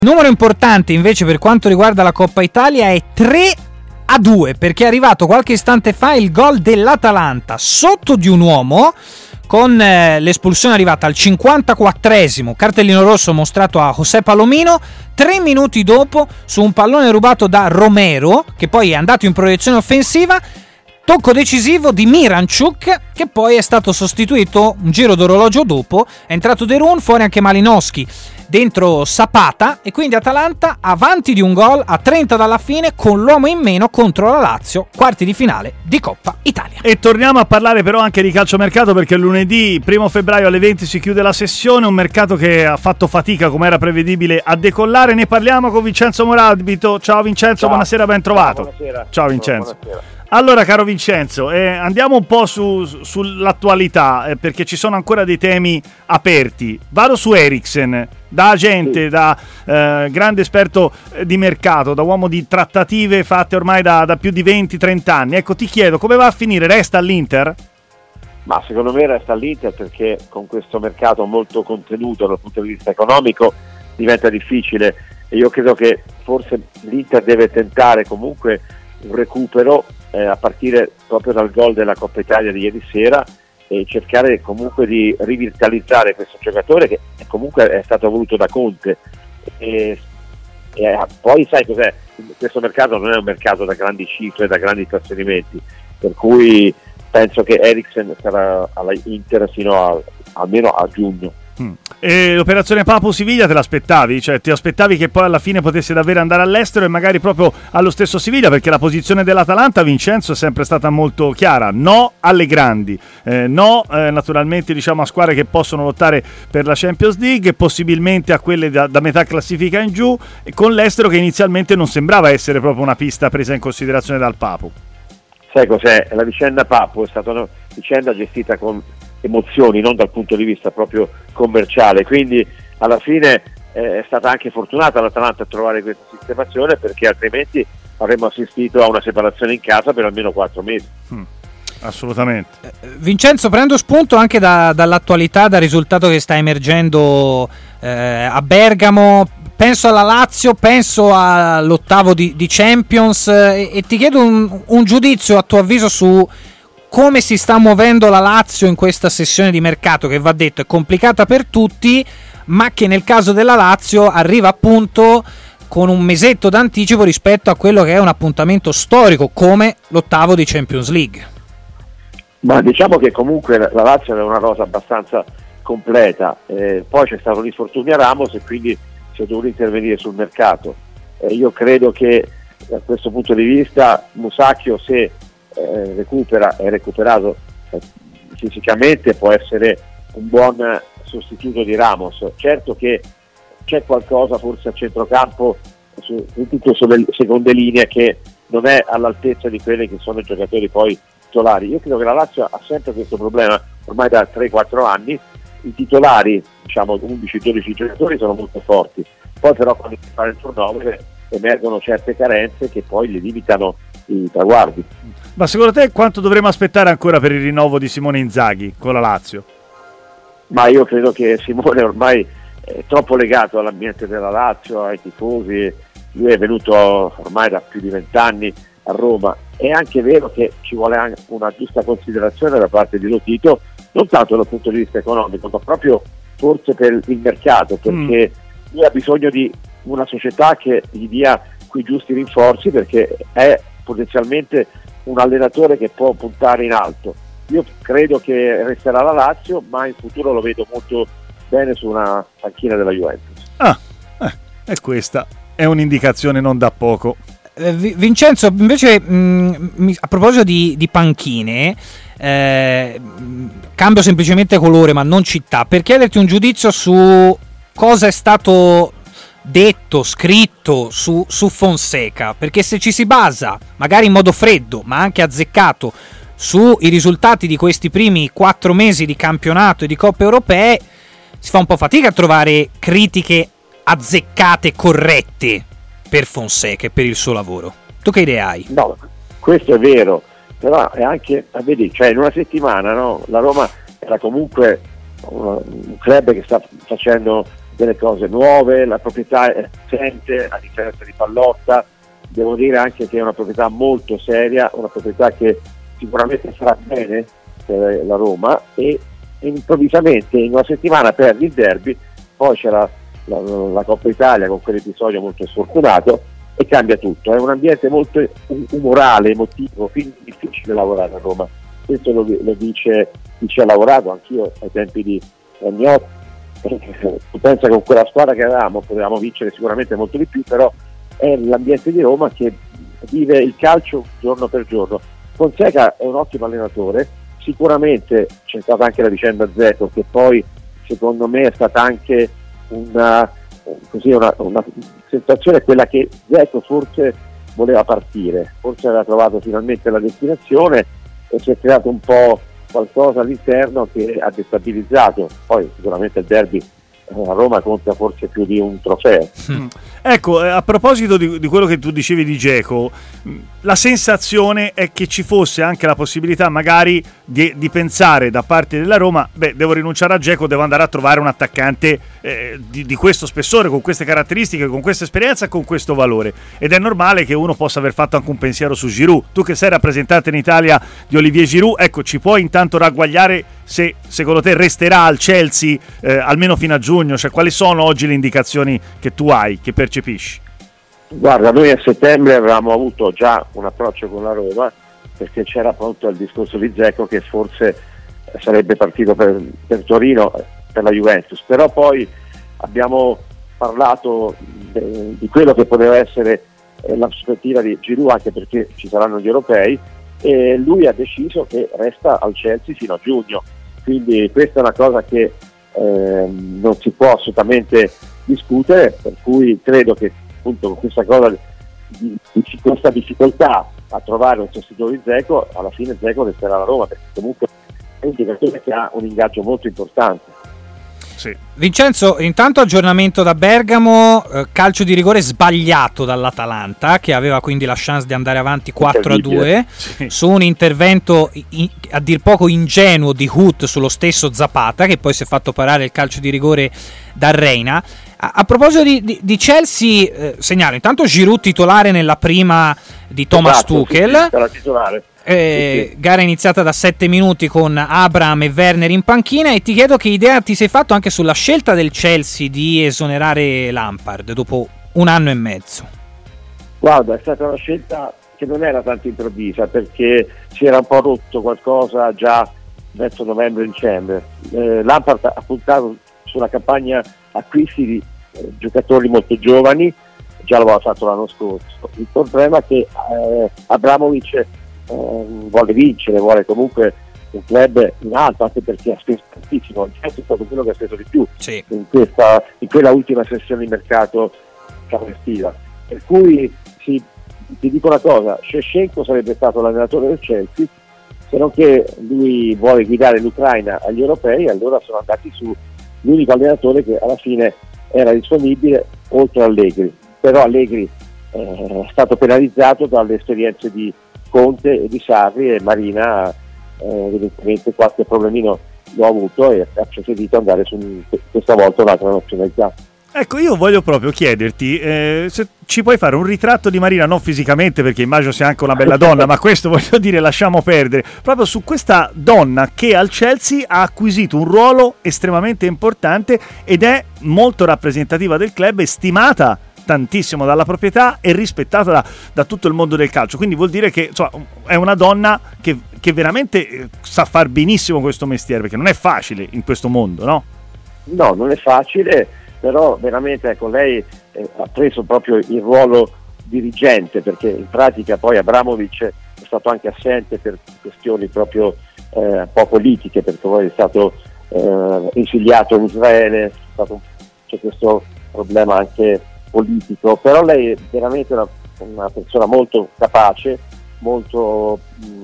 Numero importante invece per quanto riguarda la Coppa Italia è 3-2, perché è arrivato qualche istante fa il gol dell'Atalanta sotto di un uomo, con l'espulsione arrivata al 54esimo, cartellino rosso mostrato a José Palomino. 3 minuti dopo, su un pallone rubato da Romero, che poi è andato in proiezione offensiva, tocco decisivo di Miranchuk, che poi è stato sostituito un giro d'orologio dopo. È entrato De Roon, fuori anche Malinowski, dentro Zapata, e quindi Atalanta avanti di un gol a 30 dalla fine, con l'uomo in meno contro la Lazio, quarti di finale di Coppa Italia. E torniamo a parlare però anche di calciomercato, perché lunedì 1 febbraio alle 20 si chiude la sessione, un mercato che ha fatto fatica, come era prevedibile, a decollare. Ne parliamo con Vincenzo Morabito. Ciao Vincenzo, ciao. Buonasera, ben trovato. Buonasera. Ciao Vincenzo. Buonasera. Allora, caro Vincenzo, andiamo un po' sull'attualità, perché ci sono ancora dei temi aperti. Vado su Eriksen, da agente, da grande esperto di mercato, da uomo di trattative fatte ormai da più di 20-30 anni. Ecco, ti chiedo, come va a finire? Resta all'Inter? Ma secondo me resta all'Inter, perché con questo mercato molto contenuto dal punto di vista economico diventa difficile, e io credo che forse l'Inter deve tentare comunque un recupero a partire proprio dal gol della Coppa Italia di ieri sera, e cercare comunque di rivitalizzare questo giocatore che comunque è stato voluto da Conte, e poi sai cos'è, questo mercato non è un mercato da grandi cifre, da grandi trasferimenti, per cui penso che Eriksen sarà alla Inter fino almeno a giugno. E l'operazione Papu-Siviglia te l'aspettavi? Cioè, ti aspettavi che poi alla fine potesse davvero andare all'estero e magari proprio allo stesso Siviglia? Perché la posizione dell'Atalanta, Vincenzo, è sempre stata molto chiara: no alle grandi, naturalmente, diciamo, a squadre che possono lottare per la Champions League, possibilmente a quelle da metà classifica in giù, e con l'estero che inizialmente non sembrava essere proprio una pista presa in considerazione dal Papu. Sai cos'è? La vicenda Papu è stata una vicenda gestita con emozioni, non dal punto di vista proprio commerciale, quindi alla fine è stata anche fortunata l'Atalanta a trovare questa sistemazione, perché altrimenti avremmo assistito a una separazione in casa per almeno 4 mesi. Assolutamente. Vincenzo, prendo spunto anche dall'attualità, dal risultato che sta emergendo a Bergamo. Penso alla Lazio, penso all'ottavo di Champions, e ti chiedo un giudizio a tuo avviso su come si sta muovendo la Lazio in questa sessione di mercato, che va detto è complicata per tutti, ma che nel caso della Lazio arriva appunto con un mesetto d'anticipo rispetto a quello che è un appuntamento storico come l'ottavo di Champions League. Ma diciamo che comunque la Lazio è una rosa abbastanza completa, poi c'è stato l'infortunio a Ramos e quindi si è dovuto intervenire sul mercato. Io credo che da questo punto di vista Musacchio, se è recuperato fisicamente, può essere un buon sostituto di Ramos. Certo che c'è qualcosa forse a centrocampo, soprattutto sulle seconde linee, che non è all'altezza di quelli che sono i giocatori poi titolari. Io credo che la Lazio ha sempre questo problema ormai da 3-4 anni. I titolari, diciamo 11-12 giocatori, sono molto forti, poi però quando si fa il turnover emergono certe carenze che poi li limitano i traguardi. Ma secondo te quanto dovremo aspettare ancora per il rinnovo di Simone Inzaghi con la Lazio? Ma io credo che Simone ormai è troppo legato all'ambiente della Lazio, ai tifosi. Lui è venuto ormai da più di 20 anni a Roma. È anche vero che ci vuole anche una giusta considerazione da parte di Lotito, non tanto dal punto di vista economico, ma proprio forse per il mercato, perché lui ha bisogno di una società che gli dia quei giusti rinforzi, perché è potenzialmente un allenatore che può puntare in alto. Io credo che resterà la Lazio, ma in futuro lo vedo molto bene su una panchina della Juventus. E questa è un'indicazione non da poco. Vincenzo, invece a proposito di panchine, cambio semplicemente colore ma non città, per chiederti un giudizio su cosa è stato detto, scritto su Fonseca, perché se ci si basa magari in modo freddo ma anche azzeccato sui risultati di questi primi 4 mesi di campionato e di coppe europee, si fa un po' fatica a trovare critiche azzeccate, corrette per Fonseca e per il suo lavoro. Tu che idea hai? No, questo è vero, però è anche, vedi, cioè in una settimana, no, la Roma era comunque un club che sta facendo delle cose nuove, la proprietà è decente, a differenza di Pallotta. Devo dire anche che è una proprietà molto seria, una proprietà che sicuramente farà bene per la Roma, e improvvisamente in una settimana perde il derby, poi c'era la Coppa Italia con quell'episodio molto sfortunato e cambia tutto. È un ambiente molto umorale, emotivo, quindi difficile lavorare a Roma. Questo lo dice chi ci ha lavorato, anch'io ai tempi di Ragnotti. Tu pensa che con quella squadra che avevamo potevamo vincere sicuramente molto di più, però è l'ambiente di Roma che vive il calcio giorno per giorno. Fonseca è un ottimo allenatore, sicuramente c'è stata anche la vicenda Dzeko, che poi secondo me è stata anche una sensazione, quella che Dzeko forse voleva partire, forse aveva trovato finalmente la destinazione e si è creato un po' qualcosa all'interno che ha destabilizzato. Poi sicuramente il derby a Roma conta forse più di un trofeo. Ecco, a proposito di quello che tu dicevi di Dzeko, la sensazione è che ci fosse anche la possibilità magari di pensare da parte della Roma: devo rinunciare a Dzeko, devo andare a trovare un attaccante di questo spessore, con queste caratteristiche, con questa esperienza e con questo valore. Ed è normale che uno possa aver fatto anche un pensiero su Giroud. Tu che sei rappresentante in Italia di Olivier Giroud, ecco, ci puoi intanto ragguagliare se secondo te resterà al Chelsea almeno fino a giugno? Cioè, quali sono oggi le indicazioni che tu hai, che percepisci? Guarda, noi a settembre avevamo avuto già un approccio con la Roma, perché c'era appunto il discorso di Dzeko che forse sarebbe partito per Torino, per la Juventus, però poi abbiamo parlato di quello che poteva essere la prospettiva di Giroud, anche perché ci saranno gli europei, e lui ha deciso che resta al Chelsea fino a giugno. Quindi questa è una cosa che non si può assolutamente discutere, per cui credo che appunto con questa cosa di questa difficoltà a trovare un sostituto di Dzeko, alla fine Dzeko resterà alla Roma, perché comunque è un giocatore che ha un ingaggio molto importante. Sì. Vincenzo, intanto aggiornamento da Bergamo, calcio di rigore sbagliato dall'Atalanta, che aveva quindi la chance di andare avanti 4-2 su un intervento a dir poco ingenuo di Hut sullo stesso Zapata, che poi si è fatto parare il calcio di rigore da Reina. A proposito di Chelsea, segnalo intanto Giroud titolare nella prima di Thomas Tuchel. Gara iniziata da 7 minuti con Abraham e Werner in panchina, e ti chiedo che idea ti sei fatto anche sulla scelta del Chelsea di esonerare Lampard dopo un anno e mezzo. Guarda, è stata una scelta che non era tanto improvvisa, perché si era un po' rotto qualcosa già verso novembre-dicembre. Lampard ha puntato sulla campagna acquisti di giocatori molto giovani, già l'aveva fatto l'anno scorso. Il problema è che Abramovic vuole vincere, vuole comunque un club in alto, anche perché ha speso tantissimo. Il Chelsea è stato quello che ha speso di più in quella ultima sessione di mercato estiva, per cui ti dico una cosa: Shevchenko sarebbe stato l'allenatore del Chelsea, se non che lui vuole guidare l'Ucraina agli europei, allora sono andati su l'unico allenatore che alla fine era disponibile, oltre a Allegri. Però Allegri è stato penalizzato dalle esperienze di Conte e di Sarri, e Marina evidentemente qualche problemino l'ho avuto e ha preferito andare su questa volta un'altra nazionalità. Ecco, io voglio proprio chiederti se ci puoi fare un ritratto di Marina, non fisicamente, perché immagino sia anche una bella donna, ma questo voglio dire lasciamo perdere, proprio su questa donna che al Chelsea ha acquisito un ruolo estremamente importante ed è molto rappresentativa del club e stimata tantissimo dalla proprietà e rispettata da tutto il mondo del calcio. Quindi vuol dire che insomma, è una donna che veramente sa far benissimo questo mestiere, perché non è facile in questo mondo, no? No, non è facile, però veramente ecco, lei ha preso proprio il ruolo dirigente, perché in pratica poi Abramovic è stato anche assente per questioni proprio un po' politiche, perché poi è stato esiliato in Israele, c'è questo problema anche politico, però lei è veramente una persona molto capace, molto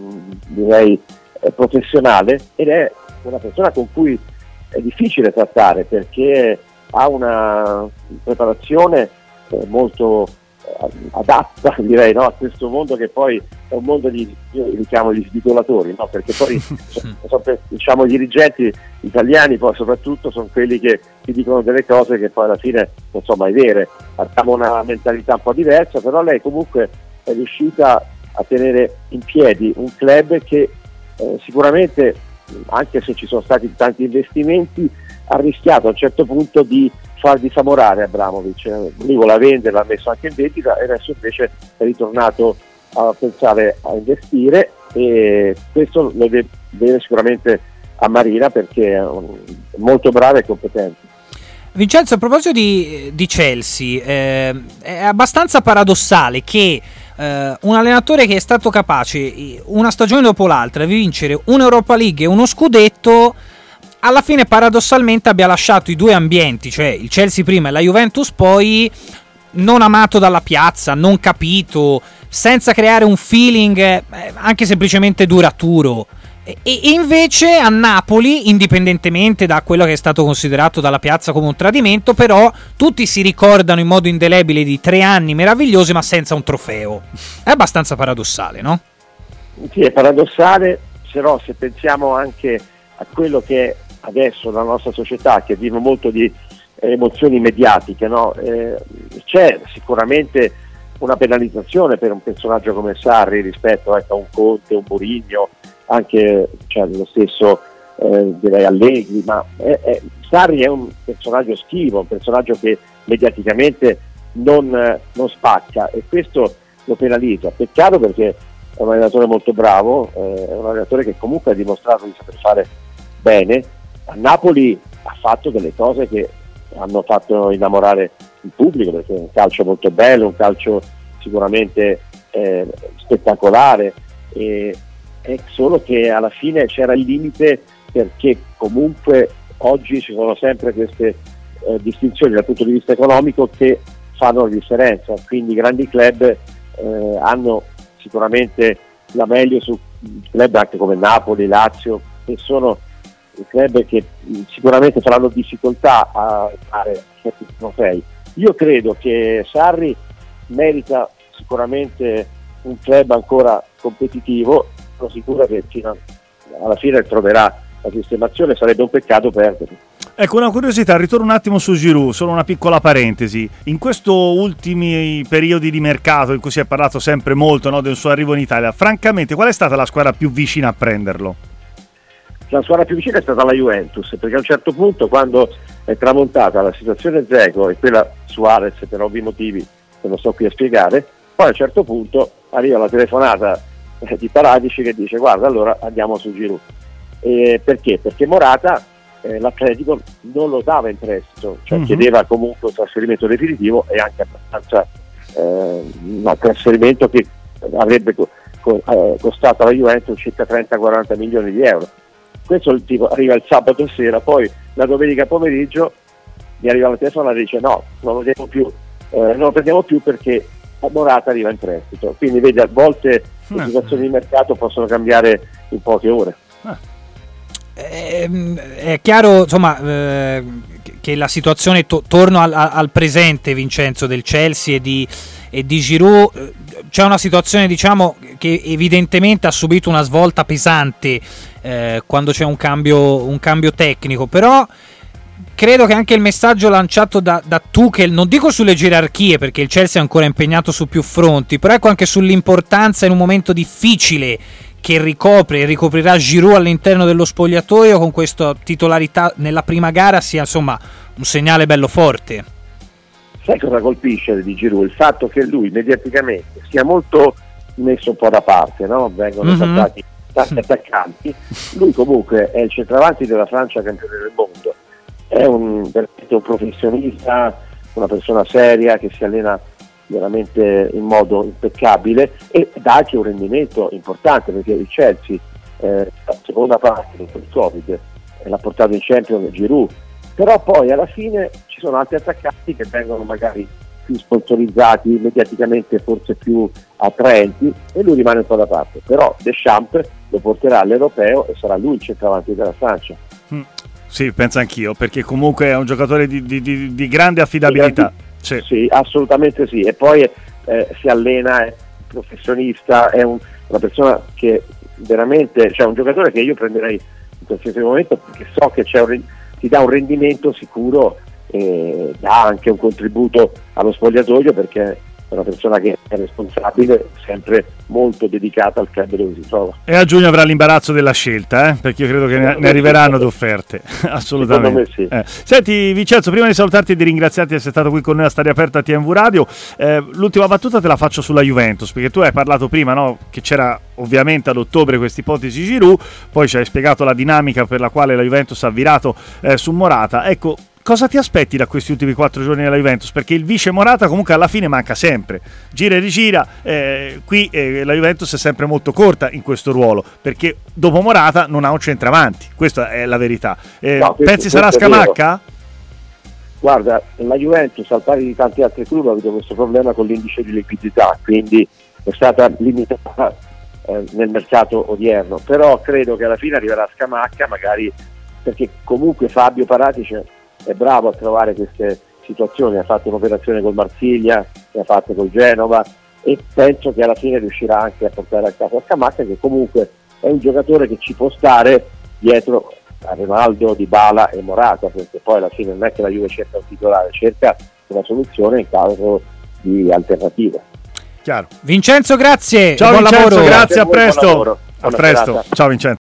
direi professionale, ed è una persona con cui è difficile trattare, perché ha una preparazione molto adatta, direi, no? A questo mondo che poi è un mondo io li chiamo gli sbitolatori, no? Perché poi diciamo i dirigenti italiani poi soprattutto sono quelli che ti dicono delle cose che poi alla fine non sono mai vere. Abbiamo una mentalità un po' diversa, però lei comunque è riuscita a tenere in piedi un club che sicuramente, anche se ci sono stati tanti investimenti, ha rischiato a un certo punto di far disamorare Abramovich. Lui voleva vendere, l'ha messo anche in vendita e adesso invece è ritornato a pensare a investire, e questo lo deve sicuramente a Marina, perché è molto brava e competente. Vincenzo, a proposito di Chelsea, è abbastanza paradossale che un allenatore che è stato capace una stagione dopo l'altra di vincere un'Europa League e uno scudetto, alla fine paradossalmente abbia lasciato i due ambienti, cioè il Chelsea prima e la Juventus poi, non amato dalla piazza, non capito, senza creare un feeling anche semplicemente duraturo. E invece a Napoli, indipendentemente da quello che è stato considerato dalla piazza come un tradimento, però tutti si ricordano in modo indelebile di 3 anni meravigliosi ma senza un trofeo. È abbastanza paradossale, no? Sì, è paradossale, però se pensiamo anche a quello che è adesso la nostra società, che vive molto di emozioni mediatiche, no? C'è sicuramente una penalizzazione per un personaggio come Sarri rispetto a un Conte, un Mourinho, anche lo stesso direi Allegri, ma Sarri è un personaggio schivo, un personaggio che mediaticamente non spacca, e questo lo penalizza. Peccato, perché è un allenatore molto bravo, è un allenatore che comunque ha dimostrato di saper fare bene. A Napoli ha fatto delle cose che hanno fatto innamorare il pubblico, perché è un calcio molto bello, un calcio sicuramente spettacolare, è solo che alla fine c'era il limite, perché comunque oggi ci sono sempre queste distinzioni dal punto di vista economico che fanno la differenza, quindi i grandi club hanno sicuramente la meglio su club anche come Napoli, Lazio, che sono i club che sicuramente faranno difficoltà a fare certi trofei. Io credo che Sarri merita sicuramente un club ancora competitivo, sono sicuro che alla fine troverà la sistemazione, sarebbe un peccato perderlo. Ecco, una curiosità, ritorno un attimo su Giroud, solo una piccola parentesi. In questi ultimi periodi di mercato in cui si è parlato sempre molto, no, del suo arrivo in Italia, francamente qual è stata la squadra più vicina a prenderlo? La squadra più vicina è stata la Juventus, perché a un certo punto, quando è tramontata la situazione Dzeko e quella Suarez per ovvi motivi che non sto qui a spiegare, poi a un certo punto arriva la telefonata di Paratici che dice: guarda, allora andiamo su Giroud. Perché? Perché Morata l'Atletico non lo dava in prestito, cioè chiedeva comunque un trasferimento definitivo e anche abbastanza trasferimento che avrebbe costato alla Juventus circa 30-40 milioni di euro. Questo il tipo arriva il sabato sera, poi la domenica pomeriggio mi arriva la telefonata e dice: no, non lo prendiamo più perché Morata arriva in prestito. Quindi vedi, a volte le situazioni di mercato possono cambiare in poche ore. È chiaro, insomma, che la situazione torno al presente, Vincenzo, del Chelsea e di Giroud, c'è una situazione, diciamo, che evidentemente ha subito una svolta pesante quando c'è un cambio tecnico, però credo che anche il messaggio lanciato da Tuchel, non dico sulle gerarchie perché il Chelsea è ancora impegnato su più fronti, però ecco anche sull'importanza in un momento difficile che ricoprirà Giroud all'interno dello spogliatoio con questa titolarità nella prima gara, sia insomma un segnale bello forte. Sai cosa colpisce di Giroud? Il fatto che lui mediaticamente sia molto messo un po' da parte, no? Vengono attaccati tanti attaccanti, lui comunque è il centravanti della Francia campione del mondo, è veramente un professionista, una persona seria che si allena veramente in modo impeccabile e dà anche un rendimento importante, perché il Chelsea la seconda parte dopo il Covid l'ha portato in Champions Giroud, però poi alla fine ci sono altri attaccanti che vengono magari più sponsorizzati, mediaticamente forse più attraenti, e lui rimane un po' da parte, però Deschamps lo porterà all'Europeo e sarà lui il centravanti della Francia. Sì, penso anch'io, perché comunque è un giocatore di grande affidabilità. Sì, assolutamente sì, e poi si allena professionista, è una persona che veramente, cioè un giocatore che io prenderei in qualsiasi momento, perché so che ti dà un rendimento sicuro e dà anche un contributo allo spogliatoio, perché è una persona che è responsabile, sempre molto dedicata al club dove si trova. E a giugno avrà l'imbarazzo della scelta, perché io credo che ne arriveranno d'offerte. Assolutamente. Secondo me sì. Senti Vincenzo, prima di salutarti e di ringraziarti di essere stato qui con noi a Stadio Aperto a TMV Radio, l'ultima battuta te la faccio sulla Juventus, perché tu hai parlato prima, no, che c'era ovviamente ad ottobre questa ipotesi Giroud, poi ci hai spiegato la dinamica per la quale la Juventus ha virato su Morata. Ecco, cosa ti aspetti da questi ultimi 4 giorni della Juventus? Perché il vice Morata comunque alla fine manca sempre, gira e rigira, qui la Juventus è sempre molto corta in questo ruolo, perché dopo Morata non ha un centravanti, questa è la verità. Pensi sarà Scamacca? Guarda, la Juventus al pari di tanti altri club ha avuto questo problema con l'indice di liquidità, quindi è stata limitata nel mercato odierno, però credo che alla fine arriverà Scamacca, magari, perché comunque Fabio Paratici è bravo a trovare queste situazioni, ha fatto un'operazione col Marsiglia, ne ha fatte col Genova, e penso che alla fine riuscirà anche a portare a casa Scamacca, che comunque è un giocatore che ci può stare dietro a Ronaldo, Dybala e Morata, perché poi alla fine non è che la Juve cerca un titolare, cerca una soluzione in caso di alternativa. Chiaro. Vincenzo, grazie. Ciao buon Vincenzo, lavoro. grazie, a presto. Buon lavoro. A presto. Ciao Vincenzo.